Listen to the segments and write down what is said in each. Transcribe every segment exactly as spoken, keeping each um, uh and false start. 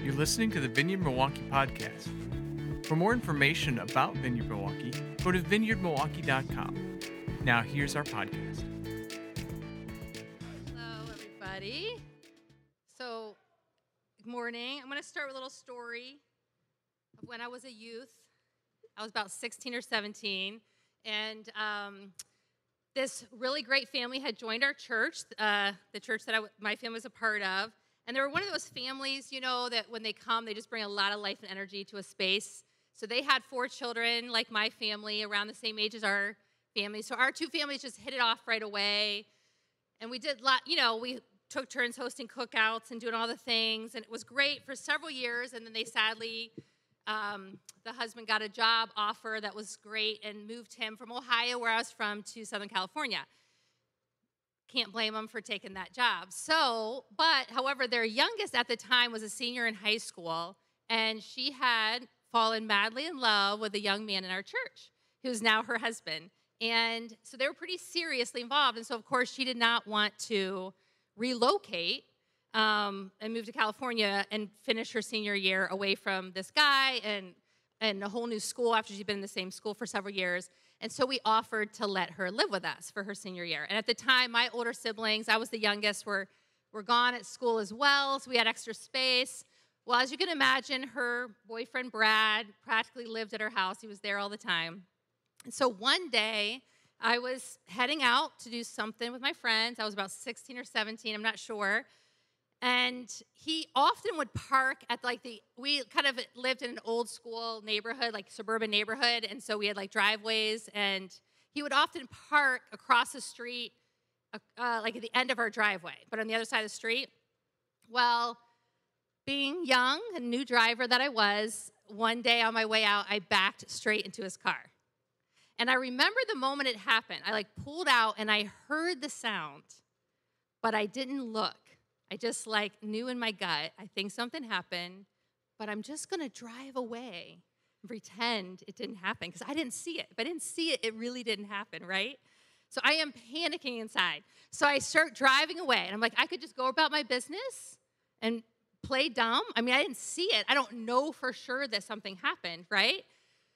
You're listening to the Vineyard Milwaukee podcast. For more information about Vineyard Milwaukee, go to vineyard milwaukee dot com. Now, here's our podcast. Hello, everybody. So, good morning. I'm going to start with a little story of when I was a youth. I was about sixteen or seventeen, and um, this really great family had joined our church, uh, the church that I, my family was a part of. And they were one of those families, you know, that when they come, they just bring a lot of life and energy to a space. So they had four children, like my family, around the same age as our family. So our two families just hit it off right away. And we did, lot, you know, we took turns hosting cookouts and doing all the things. And it was great for several years. And then they sadly, um, the husband got a job offer that was great and moved him from Ohio, where I was from, to Southern California. Can't blame them for taking that job. So, but however, their youngest at the time was a senior in high school, and she had fallen madly in love with a young man in our church who's now her husband. And so they were pretty seriously involved. And so, of course, she did not want to relocate um, and move to California and finish her senior year away from this guy and, and a whole new school after she'd been in the same school for several years. And so we offered to let her live with us for her senior year. And at the time, my older siblings, I was the youngest, were, were gone at school as well, so we had extra space. Well, as you can imagine, her boyfriend, Brad, practically lived at her house. He was there all the time. And so one day, I was heading out to do something with my friends. I was about sixteen or seventeen, I'm not sure. And he often would park at, like, the, we kind of lived in an old school neighborhood, like suburban neighborhood, and so we had, like, driveways, and he would often park across the street, uh, like, at the end of our driveway, but on the other side of the street. Well, being young, a new driver that I was, one day on my way out, I backed straight into his car. And I remember the moment it happened. I, like, pulled out, and I heard the sound, but I didn't look. I just, like, knew in my gut, I think something happened, but I'm just going to drive away and pretend it didn't happen, because I didn't see it. If I didn't see it, it really didn't happen, right? So I am panicking inside. So I start driving away, and I'm like, I could just go about my business and play dumb. I mean, I didn't see it. I don't know for sure that something happened, right?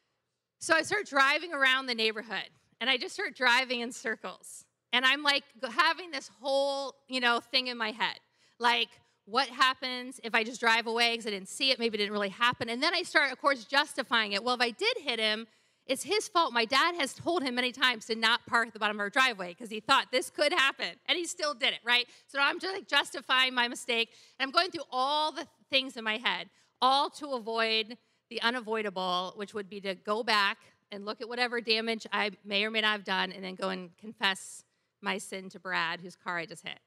So I start driving around the neighborhood, and I just start driving in circles. And I'm, like, having this whole, you know, thing in my head. Like, what happens if I just drive away because I didn't see it? Maybe it didn't really happen. And then I start, of course, justifying it. Well, if I did hit him, it's his fault. My dad has told him many times to not park at the bottom of our driveway because he thought this could happen. And he still did it, right? So I'm just, like, justifying my mistake. And I'm going through all the things in my head, all to avoid the unavoidable, which would be to go back and look at whatever damage I may or may not have done and then go and confess my sin to Brad, whose car I just hit.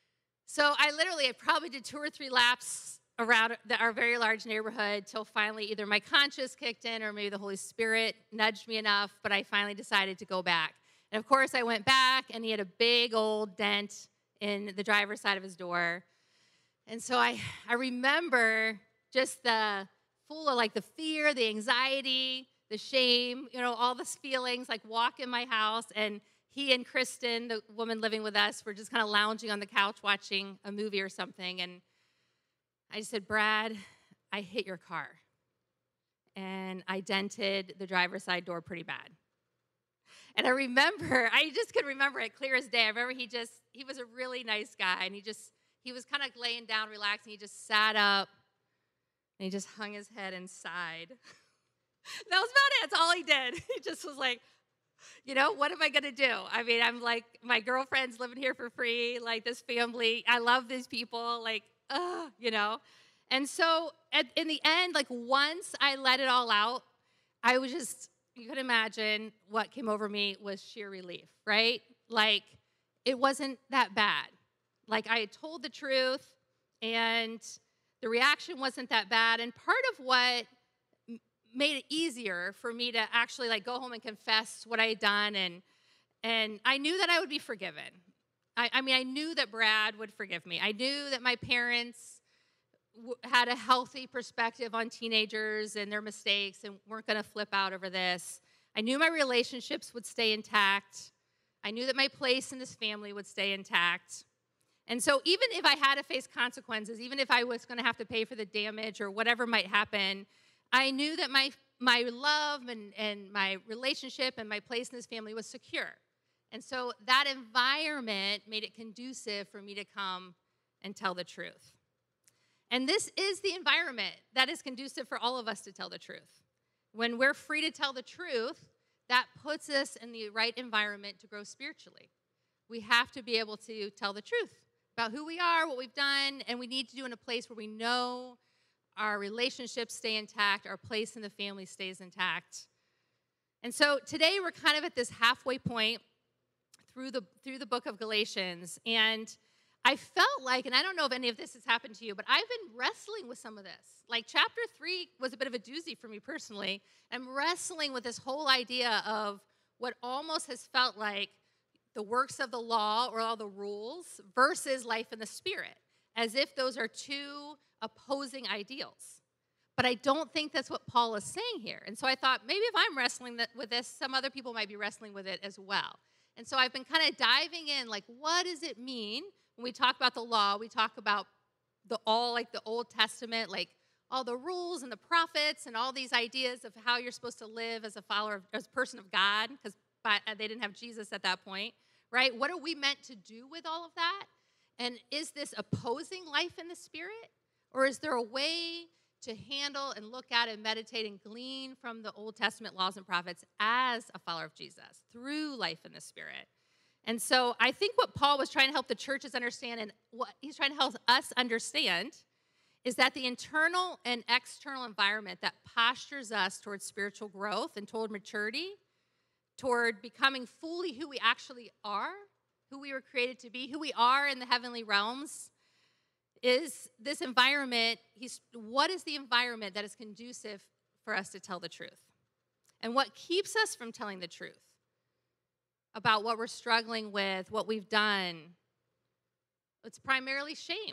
So I literally, I probably did two or three laps around the, our very large neighborhood till finally either my conscience kicked in or maybe the Holy Spirit nudged me enough, but I finally decided to go back. And, of course, I went back, and he had a big old dent in the driver's side of his door. And so I, I remember just the full of, like, the fear, the anxiety, the shame, you know, all those feelings, like, walk in my house, and he and Kristen, the woman living with us, were just kind of lounging on the couch watching a movie or something. And I said, Brad, I hit your car. And I dented the driver's side door pretty bad. And I remember, I just could remember it clear as day. I remember he just, he was a really nice guy. And he just, he was kind of laying down, relaxing. He just sat up, and he just hung his head and sighed. That was about it. That's all he did. He just was like, you know, what am I going to do? I mean, I'm like, my girlfriend's living here for free, like this family. I love these people, like, ugh, you know. And so at, in the end, like, once I let it all out, I was just, you could imagine what came over me was sheer relief, right? Like, it wasn't that bad. Like, I had told the truth, and the reaction wasn't that bad. And part of what made it easier for me to actually, like, go home and confess what I had done, and and I knew that I would be forgiven. I, I mean, I knew that Brad would forgive me. I knew that my parents w- had a healthy perspective on teenagers and their mistakes and weren't going to flip out over this. I knew my relationships would stay intact. I knew that my place in this family would stay intact. And so even if I had to face consequences, even if I was going to have to pay for the damage or whatever might happen, I knew that my my love and, and my relationship and my place in this family was secure. And so that environment made it conducive for me to come and tell the truth. And this is the environment that is conducive for all of us to tell the truth. When we're free to tell the truth, that puts us in the right environment to grow spiritually. We have to be able to tell the truth about who we are, what we've done, and we need to do it in a place where we know our relationships stay intact, our place in the family stays intact. And so today we're kind of at this halfway point through the through the book of Galatians, and I felt like, and I don't know if any of this has happened to you, but I've been wrestling with some of this. Like chapter three was a bit of a doozy for me personally. I'm wrestling with this whole idea of what almost has felt like the works of the law or all the rules versus life in the Spirit, as if those are two opposing ideals. But I don't think that's what Paul is saying here. And so I thought maybe if I'm wrestling that, with this, some other people might be wrestling with it as well. And so I've been kind of diving in, like, what does it mean when we talk about the law? We talk about the all, like the Old Testament, like all the rules and the prophets and all these ideas of how you're supposed to live as a follower, of, as a person of God, because they didn't have Jesus at that point, right? What are we meant to do with all of that? And is this opposing life in the Spirit? Or is there a way to handle and look at and meditate and glean from the Old Testament laws and prophets as a follower of Jesus through life in the Spirit? And so I think what Paul was trying to help the churches understand, and what he's trying to help us understand, is that the internal and external environment that postures us towards spiritual growth and toward maturity, toward becoming fully who we actually are, who we were created to be, who we are in the heavenly realms, is this environment. He's, what is the environment that is conducive for us to tell the truth? And what keeps us from telling the truth about what we're struggling with, what we've done? It's primarily shame,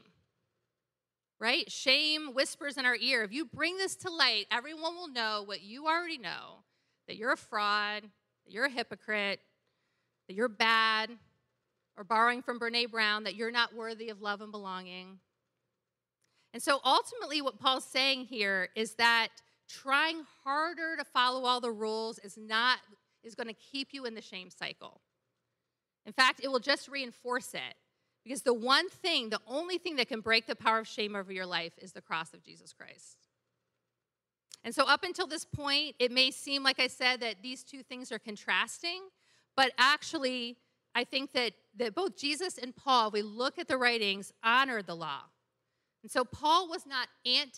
right? Shame whispers in our ear. If you bring this to light, everyone will know what you already know, that you're a fraud, that you're a hypocrite, that you're bad, or borrowing from Brene Brown, that you're not worthy of love and belonging. And so ultimately what Paul's saying here is that trying harder to follow all the rules is not is going to keep you in the shame cycle. In fact, it will just reinforce it, because the one thing, the only thing that can break the power of shame over your life is the cross of Jesus Christ. And so up until this point, it may seem, like I said, that these two things are contrasting, but actually I think that, that both Jesus and Paul, if we look at the writings, honored the law. And so Paul was not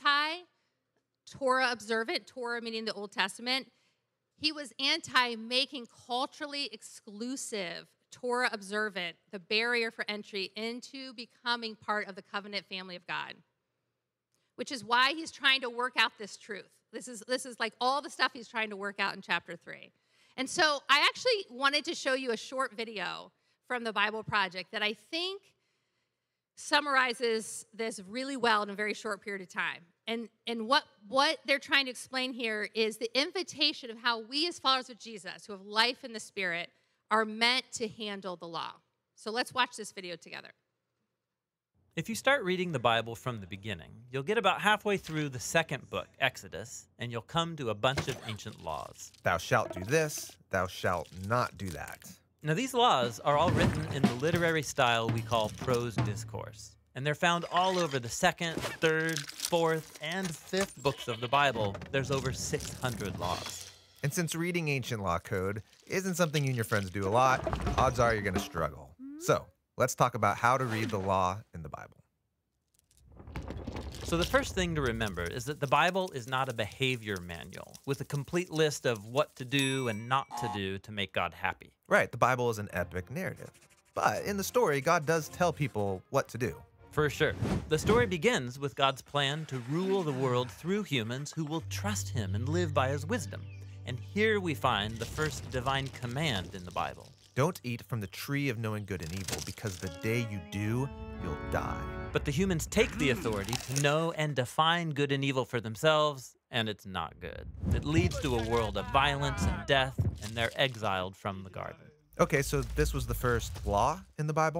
anti-Torah observant, Torah meaning the Old Testament. He was anti-making culturally exclusive Torah observant the barrier for entry into becoming part of the covenant family of God, which is why he's trying to work out this truth. This is, this is like all the stuff he's trying to work out in chapter three. And so I actually wanted to show you a short video from the Bible Project that I think summarizes this really well in a very short period of time. And, and what, what they're trying to explain here is the invitation of how we as followers of Jesus, who have life in the Spirit, are meant to handle the law. So let's watch this video together. If you start reading the Bible from the beginning, you'll get about halfway through the second book, Exodus, and you'll come to a bunch of ancient laws. Thou shalt do this, thou shalt not do that. Now, these laws are all written in the literary style we call prose discourse, and they're found all over the second, third, fourth, and fifth books of the Bible. There's over six hundred laws. And since reading ancient law code isn't something you and your friends do a lot, odds are you're going to struggle. So, let's talk about how to read the law in the Bible. So the first thing to remember is that the Bible is not a behavior manual with a complete list of what to do and not to do to make God happy. Right, the Bible is an epic narrative. But in the story, God does tell people what to do. For sure. The story begins with God's plan to rule the world through humans who will trust him and live by his wisdom. And here we find the first divine command in the Bible. Don't eat from the tree of knowing good and evil, because the day you do, you'll die. But the humans take the authority to know and define good and evil for themselves, and it's not good. It leads to a world of violence and death, and they're exiled from the garden. Okay, so this was the first law in the Bible?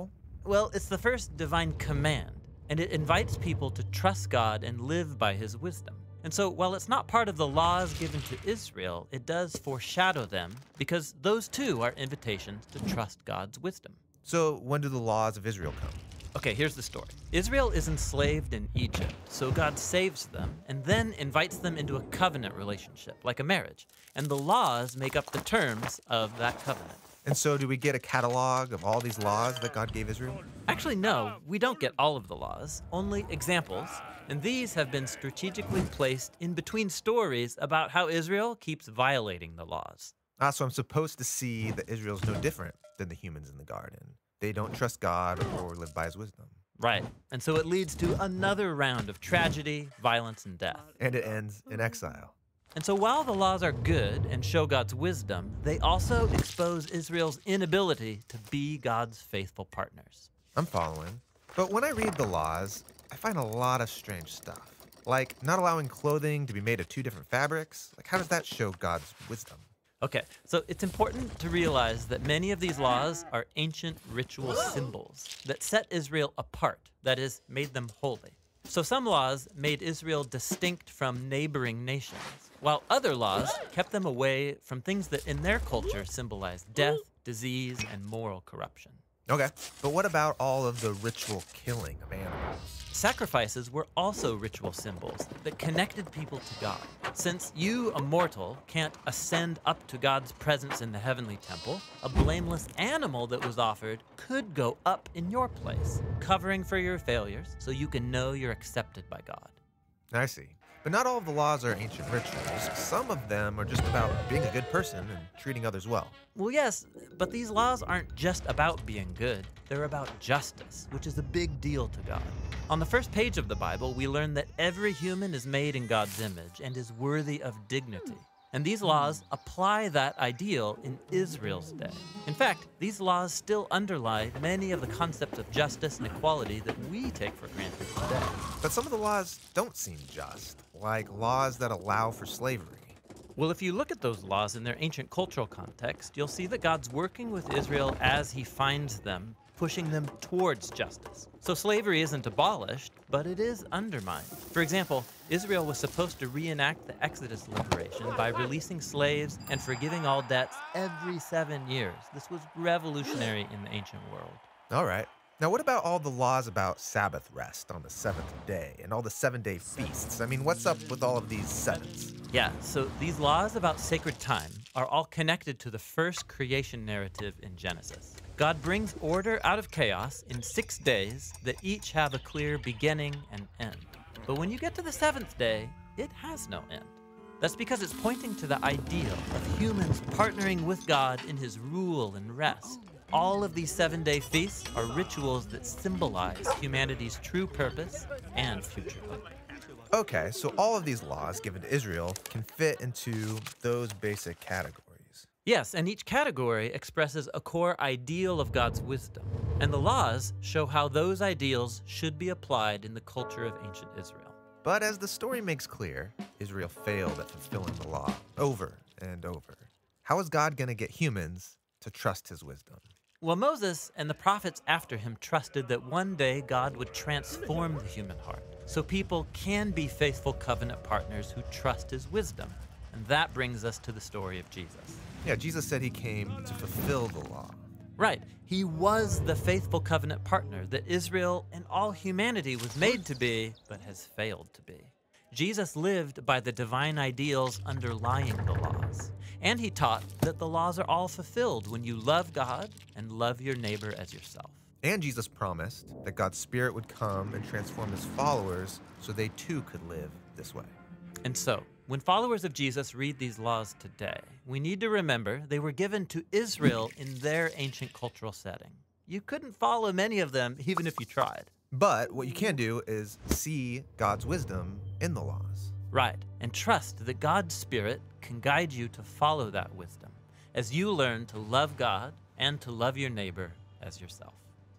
Well, it's the first divine command, and it invites people to trust God and live by his wisdom. And so, while it's not part of the laws given to Israel, it does foreshadow them because those too are invitations to trust God's wisdom. So when do the laws of Israel come? Okay, here's the story. Israel is enslaved in Egypt, so God saves them and then invites them into a covenant relationship, like a marriage. And the laws make up the terms of that covenant. And so do we get a catalog of all these laws that God gave Israel? Actually, no, we don't get all of the laws, only examples. And these have been strategically placed in between stories about how Israel keeps violating the laws. Ah, so I'm supposed to see that Israel's no different than the humans in the garden. They don't trust God or live by his wisdom. Right. And so it leads to another round of tragedy, violence, and death. And it ends in exile. And so while the laws are good and show God's wisdom, they also expose Israel's inability to be God's faithful partners. I'm following. But when I read the laws, I find a lot of strange stuff. Like not allowing clothing to be made of two different fabrics. Like how does that show God's wisdom? Okay, so it's important to realize that many of these laws are ancient ritual symbols that set Israel apart, that is, made them holy. So some laws made Israel distinct from neighboring nations, while other laws kept them away from things that in their culture symbolized death, disease, and moral corruption. Okay, but what about all of the ritual killing of animals? Sacrifices were also ritual symbols that connected people to God. Since you, a mortal, can't ascend up to God's presence in the heavenly temple, a blameless animal that was offered could go up in your place, covering for your failures so you can know you're accepted by God. I see. But not all of the laws are ancient rituals. Some of them are just about being a good person and treating others well. Well, yes, but these laws aren't just about being good. They're about justice, which is a big deal to God. On the first page of the Bible, we learn that every human is made in God's image and is worthy of dignity. And these laws apply that ideal in Israel's day. In fact, these laws still underlie many of the concepts of justice and equality that we take for granted today. But some of the laws don't seem just, like laws that allow for slavery. Well, if you look at those laws in their ancient cultural context, you'll see that God's working with Israel as he finds them, pushing them towards justice. So slavery isn't abolished, but it is undermined. For example, Israel was supposed to reenact the Exodus liberation by releasing slaves and forgiving all debts every seven years. This was revolutionary in the ancient world. All right. Now, what about all the laws about Sabbath rest on the seventh day and all the seven-day feasts? I mean, what's up with all of these sevens? Yeah, so these laws about sacred time are all connected to the first creation narrative in Genesis. God brings order out of chaos in six days that each have a clear beginning and end. But when you get to the seventh day, it has no end. That's because it's pointing to the ideal of humans partnering with God in his rule and rest. All of these seven-day feasts are rituals that symbolize humanity's true purpose and future hope. Okay, so all of these laws given to Israel can fit into those basic categories. Yes, and each category expresses a core ideal of God's wisdom. And the laws show how those ideals should be applied in the culture of ancient Israel. But as the story makes clear, Israel failed at fulfilling the law over and over. How is God going to get humans to trust his wisdom? Well, Moses and the prophets after him trusted that one day God would transform the human heart, so people can be faithful covenant partners who trust his wisdom. And that brings us to the story of Jesus. Yeah, Jesus said he came to fulfill the law. Right. He was the faithful covenant partner that Israel and all humanity was made to be, but has failed to be. Jesus lived by the divine ideals underlying the laws. And he taught that the laws are all fulfilled when you love God and love your neighbor as yourself. And Jesus promised that God's Spirit would come and transform his followers so they too could live this way. And so, when followers of Jesus read these laws today, we need to remember they were given to Israel in their ancient cultural setting. You couldn't follow many of them even if you tried. But what you can do is see God's wisdom in the laws. Right, and trust that God's Spirit can guide you to follow that wisdom as you learn to love God and to love your neighbor as yourself.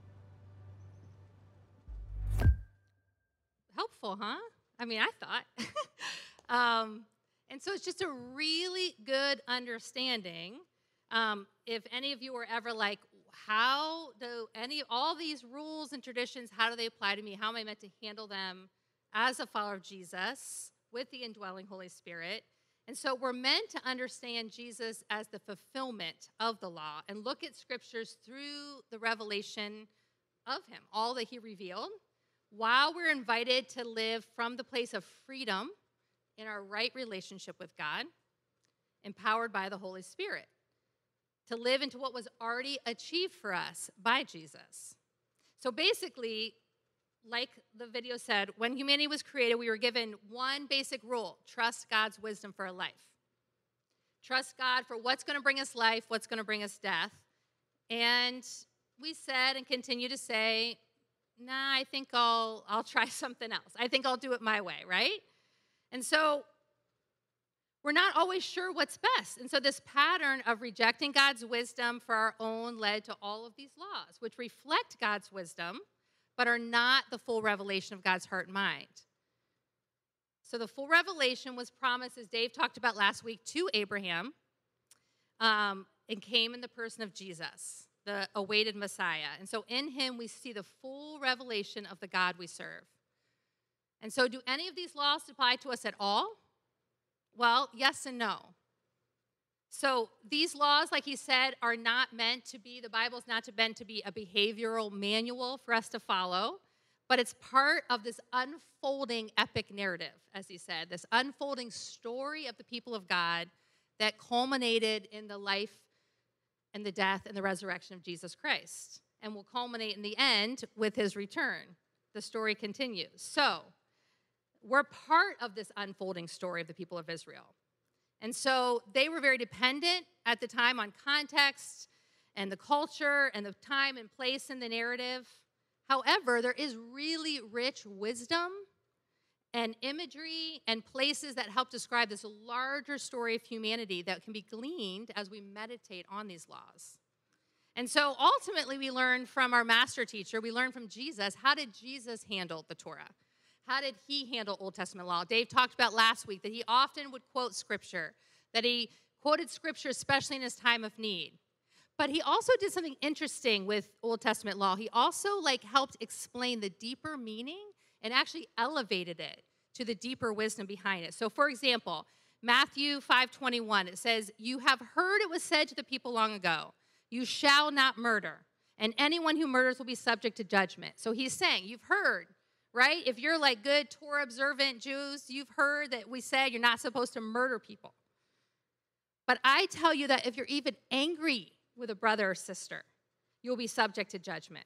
Helpful, huh? I mean, I thought. um, and so it's just a really good understanding. Um, if any of you were ever like, how do any all these rules and traditions, how do they apply to me? How am I meant to handle them as a follower of Jesus with the indwelling Holy Spirit? And so we're meant to understand Jesus as the fulfillment of the law and look at scriptures through the revelation of him, all that he revealed, while we're invited to live from the place of freedom in our right relationship with God, empowered by the Holy Spirit, to live into what was already achieved for us by Jesus. So basically, like the video said, when humanity was created, we were given one basic rule: trust God's wisdom for a life. Trust God for what's going to bring us life, what's going to bring us death. And we said and continue to say, nah, I think I'll, I'll try something else. I think I'll do it my way, right? And so we're not always sure what's best. And so this pattern of rejecting God's wisdom for our own led to all of these laws, which reflect God's wisdom, but are not the full revelation of God's heart and mind. So the full revelation was promised, as Dave talked about last week, to Abraham, um, and came in the person of Jesus, the awaited Messiah. And so in him, we see the full revelation of the God we serve. And so do any of these laws apply to us at all? Well, yes and no. So these laws, like he said, are not meant to be, the Bible's not meant to be a behavioral manual for us to follow, but it's part of this unfolding epic narrative, as he said, this unfolding story of the people of God that culminated in the life and the death and the resurrection of Jesus Christ, and will culminate in the end with his return. The story continues. So we're part of this unfolding story of the people of Israel. And so they were very dependent at the time on context and the culture and the time and place in the narrative. However, there is really rich wisdom and imagery and places that help describe this larger story of humanity that can be gleaned as we meditate on these laws. And so ultimately we learn from our master teacher, we learn from Jesus, how did Jesus handle the Torah? How did he handle Old Testament law? Dave talked about last week that he often would quote scripture, that he quoted scripture especially in his time of need. But he also did something interesting with Old Testament law. He also like helped explain the deeper meaning and actually elevated it to the deeper wisdom behind it. So for example, Matthew five twenty-one, it says, "You have heard it was said to the people long ago, you shall not murder, and anyone who murders will be subject to judgment." So he's saying, you've heard, right? If you're like good Torah observant Jews, you've heard that we said you're not supposed to murder people. But I tell you that if you're even angry with a brother or sister, you'll be subject to judgment.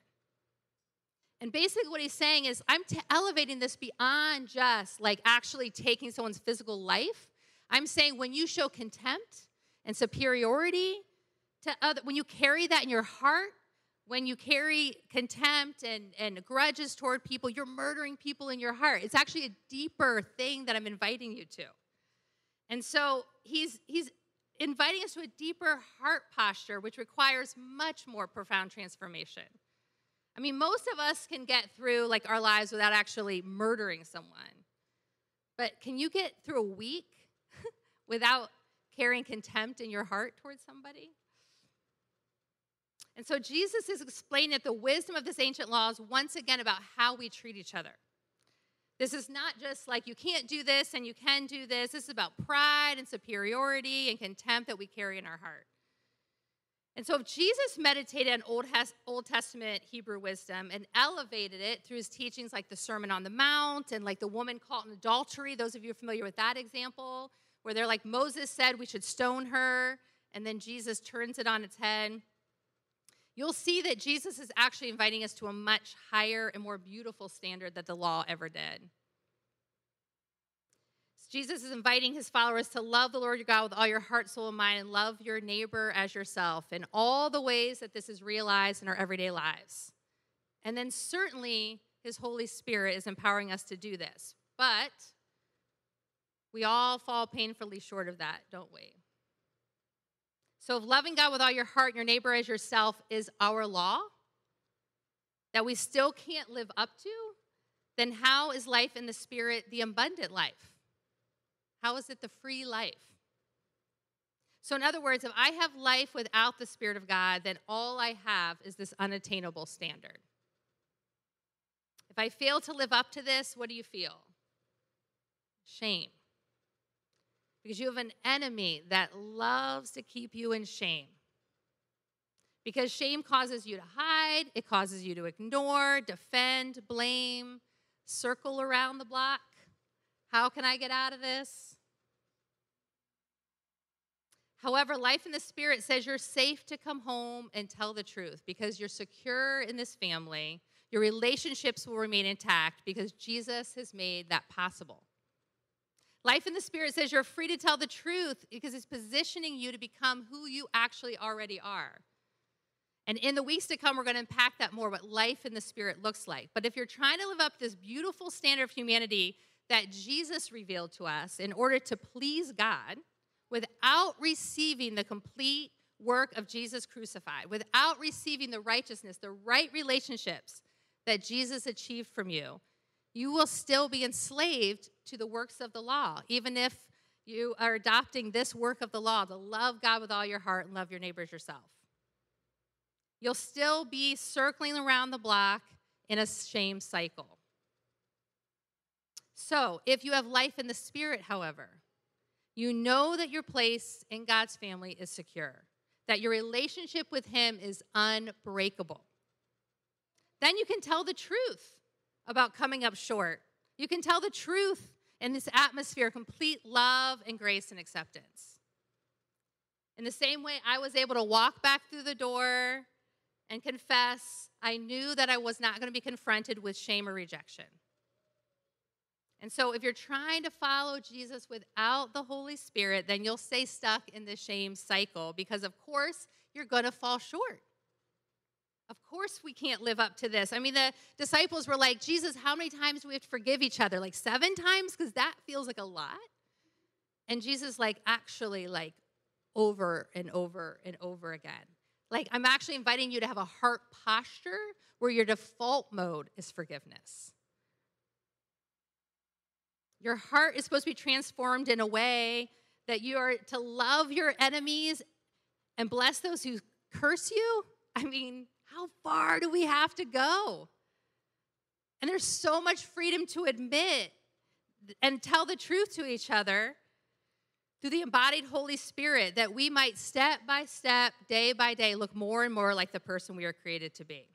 And basically what he's saying is, I'm t- elevating this beyond just like actually taking someone's physical life. I'm saying when you show contempt and superiority to other, when you carry that in your heart, when you carry contempt and, and grudges toward people, you're murdering people in your heart. It's actually a deeper thing that I'm inviting you to. And so he's he's inviting us to a deeper heart posture, which requires much more profound transformation. I mean, most of us can get through like our lives without actually murdering someone. But can you get through a week without carrying contempt in your heart towards somebody? And so Jesus is explaining that the wisdom of this ancient law is once again about how we treat each other. This is not just like you can't do this and you can do this. This is about pride and superiority and contempt that we carry in our heart. And so if Jesus meditated on Old, Old Testament Hebrew wisdom and elevated it through his teachings like the Sermon on the Mount and like the woman caught in adultery, those of you familiar with that example, where they're like, Moses said we should stone her, and then Jesus turns it on its head. You'll see that Jesus is actually inviting us to a much higher and more beautiful standard that the law ever did. Jesus is inviting his followers to love the Lord your God with all your heart, soul, and mind, and love your neighbor as yourself in all the ways that this is realized in our everyday lives. And then certainly his Holy Spirit is empowering us to do this. But we all fall painfully short of that, don't we? So if loving God with all your heart and your neighbor as yourself is our law that we still can't live up to, then how is life in the Spirit the abundant life? How is it the free life? So in other words, if I have life without the Spirit of God, then all I have is this unattainable standard. If I fail to live up to this, what do you feel? Shame. Because you have an enemy that loves to keep you in shame. Because shame causes you to hide, it causes you to ignore, defend, blame, circle around the block. How can I get out of this? However, life in the Spirit says you're safe to come home and tell the truth because you're secure in this family. Your relationships will remain intact because Jesus has made that possible. Life in the Spirit says you're free to tell the truth because it's positioning you to become who you actually already are. And in the weeks to come, we're going to unpack that more, what life in the Spirit looks like. But if you're trying to live up to this beautiful standard of humanity that Jesus revealed to us in order to please God, without receiving the complete work of Jesus crucified, without receiving the righteousness, the right relationships that Jesus achieved from you, you will still be enslaved to the works of the law, even if you are adopting this work of the law, to love God with all your heart and love your neighbors yourself. You'll still be circling around the block in a shame cycle. So, if you have life in the Spirit, however, you know that your place in God's family is secure, that your relationship with Him is unbreakable. Then you can tell the truth about coming up short. You can tell the truth in this atmosphere of complete love and grace and acceptance. In the same way I was able to walk back through the door and confess, I knew that I was not going to be confronted with shame or rejection. And so if you're trying to follow Jesus without the Holy Spirit, then you'll stay stuck in the shame cycle because, of course, you're going to fall short. Of course we can't live up to this. I mean, the disciples were like, Jesus, how many times do we have to forgive each other? Like seven times? Because that feels like a lot. And Jesus, like, actually, like, over and over and over again. Like, I'm actually inviting you to have a heart posture where your default mode is forgiveness. Your heart is supposed to be transformed in a way that you are to love your enemies and bless those who curse you. I mean, how far do we have to go? And there's so much freedom to admit and tell the truth to each other through the embodied Holy Spirit that we might step by step, day by day, look more and more like the person we are created to be.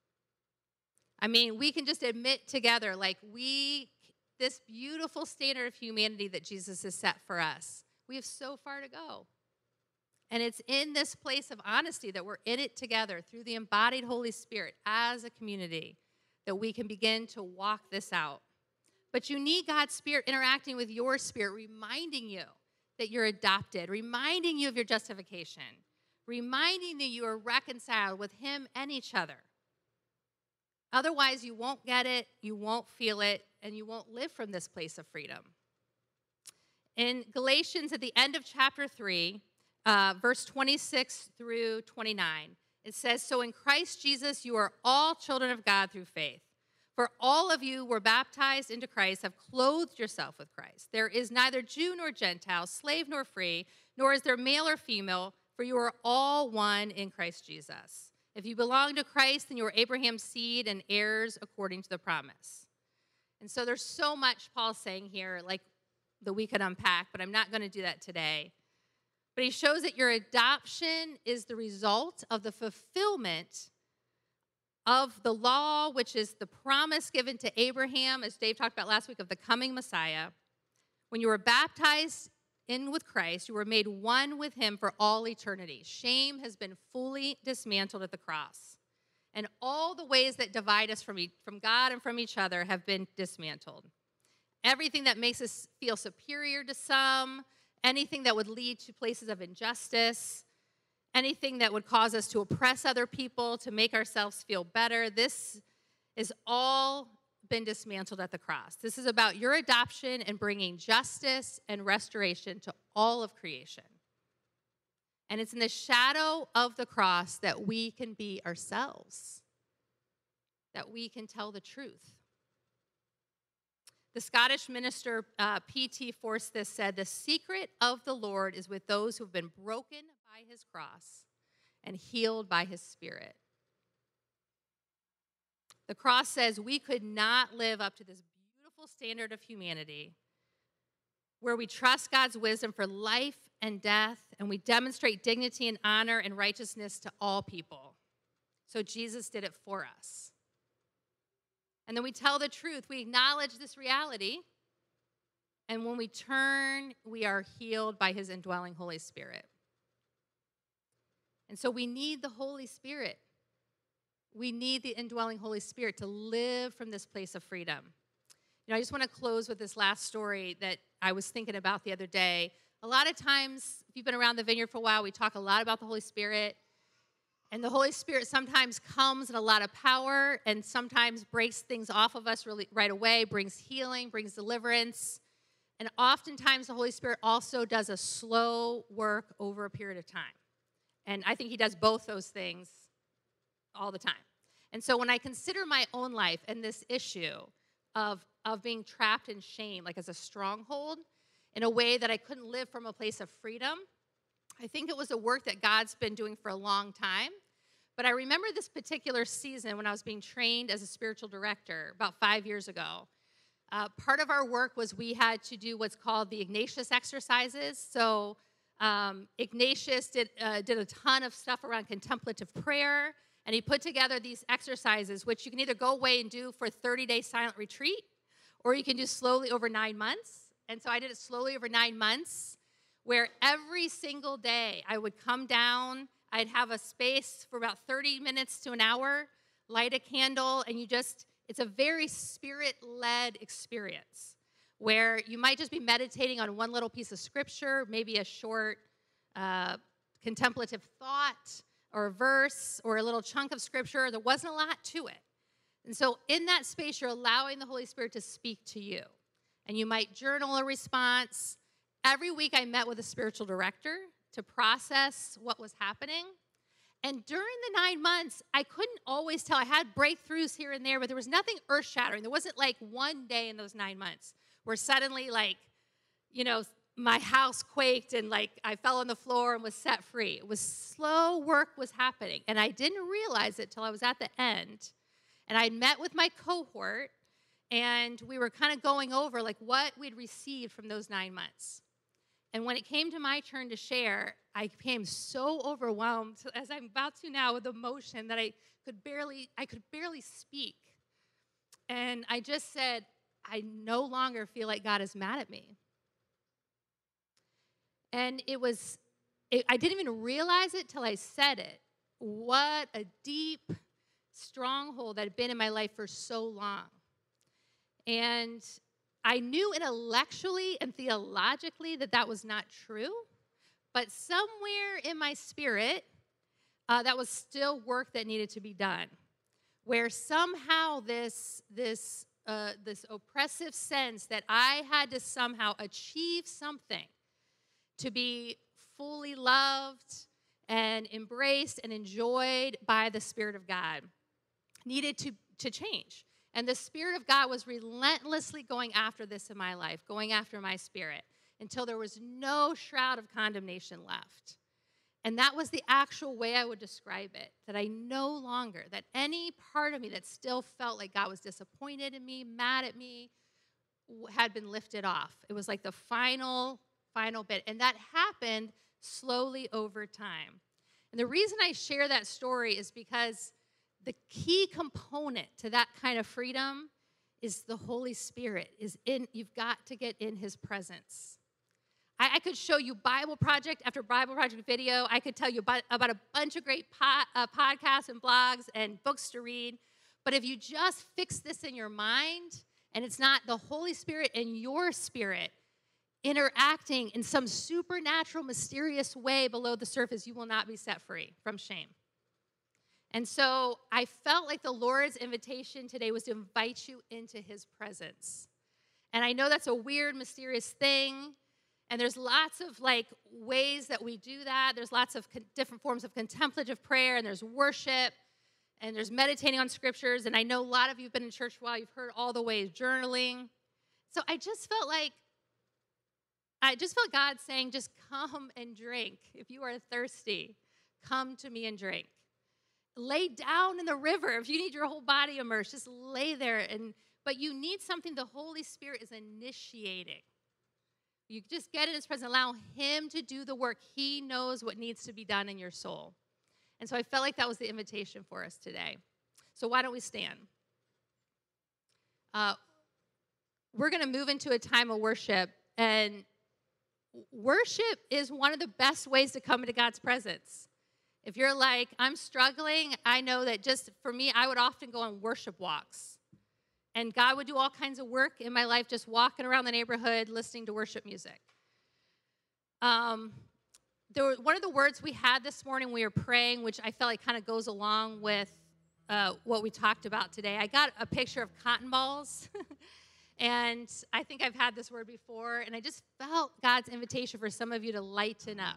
I mean, we can just admit together, like we, this beautiful standard of humanity that Jesus has set for us, we have so far to go. And it's in this place of honesty that we're in it together through the embodied Holy Spirit as a community that we can begin to walk this out. But you need God's Spirit interacting with your spirit, reminding you that you're adopted, reminding you of your justification, reminding you you are reconciled with Him and each other. Otherwise, you won't get it, you won't feel it, and you won't live from this place of freedom. In Galatians, at the end of chapter three, uh, verse twenty-six through twenty-nine, it says, "So in Christ Jesus, you are all children of God through faith. For all of you were baptized into Christ, have clothed yourself with Christ. There is neither Jew nor Gentile, slave nor free, nor is there male or female, for you are all one in Christ Jesus. If you belong to Christ, then you are Abraham's seed and heirs according to the promise." And so there's so much Paul's saying here, like that we could unpack, but I'm not going to do that today. But he shows that your adoption is the result of the fulfillment of the law, which is the promise given to Abraham, as Dave talked about last week, of the coming Messiah. When you were baptized in with Christ, you were made one with Him for all eternity. Shame has been fully dismantled at the cross. And all the ways that divide us from, e- from God and from each other have been dismantled. Everything that makes us feel superior to some, anything that would lead to places of injustice, anything that would cause us to oppress other people, to make ourselves feel better, this is all been dismantled at the cross. This is about your adoption and bringing justice and restoration to all of creation. And it's in the shadow of the cross that we can be ourselves, that we can tell the truth. The Scottish minister uh, P T Forsyth said, "The secret of the Lord is with those who have been broken by his cross and healed by his spirit." The cross says we could not live up to this beautiful standard of humanity where we trust God's wisdom for life and death, and we demonstrate dignity and honor and righteousness to all people. So Jesus did it for us. And then we tell the truth. We acknowledge this reality. And when we turn, we are healed by his indwelling Holy Spirit. And so we need the Holy Spirit. We need the indwelling Holy Spirit to live from this place of freedom. You know, I just want to close with this last story that I was thinking about the other day. A lot of times, if you've been around the Vineyard for a while, we talk a lot about the Holy Spirit. And the Holy Spirit sometimes comes in a lot of power and sometimes breaks things off of us really right away, brings healing, brings deliverance. And oftentimes the Holy Spirit also does a slow work over a period of time. And I think he does both those things all the time. And so when I consider my own life and this issue of, of being trapped in shame, like as a stronghold, in a way that I couldn't live from a place of freedom, I think it was a work that God's been doing for a long time. But I remember this particular season when I was being trained as a spiritual director about five years ago. Uh, part of our work was we had to do what's called the Ignatius exercises. So um, Ignatius did, uh, did a ton of stuff around contemplative prayer, and he put together these exercises, which you can either go away and do for a thirty-day silent retreat, or you can do slowly over nine months. And so I did it slowly over nine months, where every single day I would come down, I'd have a space for about thirty minutes to an hour, light a candle, and you just, it's a very spirit-led experience where you might just be meditating on one little piece of scripture, maybe a short uh, contemplative thought or a verse or a little chunk of scripture. There wasn't a lot to it. And so in that space, you're allowing the Holy Spirit to speak to you. And you might journal a response. Every week I met with a spiritual director to process what was happening. And during the nine months, I couldn't always tell. I had breakthroughs here and there, but there was nothing earth-shattering. There wasn't like one day in those nine months where suddenly, like, you know, my house quaked and like I fell on the floor and was set free. It was slow work was happening. And I didn't realize it till I was at the end. And I met with my cohort, and we were kind of going over like what we'd received from those nine months. And when it came to my turn to share, I became so overwhelmed, as I'm about to now, with emotion that I could barely, I could barely speak. And I just said, I no longer feel like God is mad at me. And it was, it, I didn't even realize it till I said it. What a deep stronghold that had been in my life for so long. And I knew intellectually and theologically that that was not true, but somewhere in my spirit, uh, that was still work that needed to be done, where somehow this, this, uh, this oppressive sense that I had to somehow achieve something to be fully loved and embraced and enjoyed by the Spirit of God needed to, to change. And the Spirit of God was relentlessly going after this in my life, going after my spirit, until there was no shroud of condemnation left. And that was the actual way I would describe it, that I no longer, that any part of me that still felt like God was disappointed in me, mad at me, had been lifted off. It was like the final, final bit. And that happened slowly over time. And the reason I share that story is because the key component to that kind of freedom is the Holy Spirit. Is in. You've got to get in his presence. I, I could show you Bible project after Bible project video. I could tell you about, about a bunch of great po- uh, podcasts and blogs and books to read. But if you just fix this in your mind, and it's not the Holy Spirit and your spirit interacting in some supernatural, mysterious way below the surface, you will not be set free from shame. And so I felt like the Lord's invitation today was to invite you into his presence. And I know that's a weird, mysterious thing. And there's lots of like ways that we do that. There's lots of con- different forms of contemplative prayer, and there's worship, and there's meditating on scriptures. And I know a lot of you have been in church for a while. You've heard all the ways, journaling. So I just felt like, I just felt God saying, just come and drink. If you are thirsty, come to me and drink. Lay down in the river. If you need your whole body immersed, just lay there. And but you need something the Holy Spirit is initiating. You just get in his presence, allow him to do the work. He knows what needs to be done in your soul. And so I felt like that was the invitation for us today. So why don't we stand? Uh, we're going to move into a time of worship. And worship is one of the best ways to come into God's presence. If you're like, I'm struggling, I know that just for me, I would often go on worship walks. And God would do all kinds of work in my life, just walking around the neighborhood, listening to worship music. Um, there were, one of the words we had this morning when we were praying, which I felt like kind of goes along with uh, what we talked about today. I got a picture of cotton balls. And I think I've had this word before. And I just felt God's invitation for some of you to lighten up.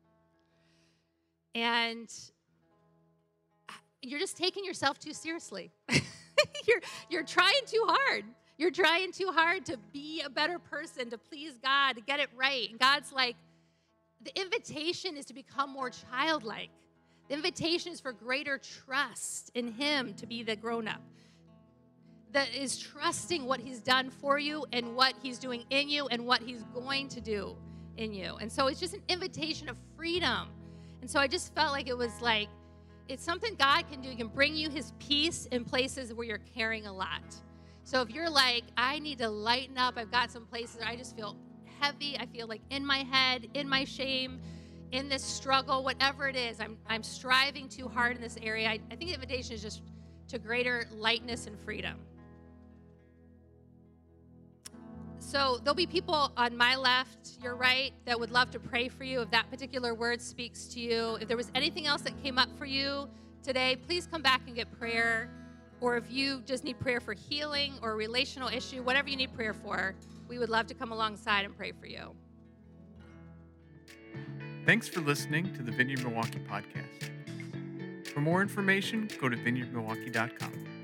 And you're just taking yourself too seriously. you're, you're trying too hard. You're trying too hard to be a better person, to please God, to get it right. And God's like, the invitation is to become more childlike. The invitation is for greater trust in him to be the grown-up. That is trusting what he's done for you and what he's doing in you and what he's going to do in you. And so it's just an invitation of freedom. And so I just felt like it was like, it's something God can do. He can bring you his peace in places where you're carrying a lot. So if you're like, I need to lighten up, I've got some places where I just feel heavy, I feel like in my head, in my shame, in this struggle, whatever it is, I'm I'm striving too hard in this area. I, I think the invitation is just to greater lightness and freedom. So there'll be people on my left, your right, that would love to pray for you if that particular word speaks to you. If there was anything else that came up for you today, please come back and get prayer. Or if you just need prayer for healing or a relational issue, whatever you need prayer for, we would love to come alongside and pray for you. Thanks for listening to the Vineyard Milwaukee podcast. For more information, go to vineyard milwaukee dot com.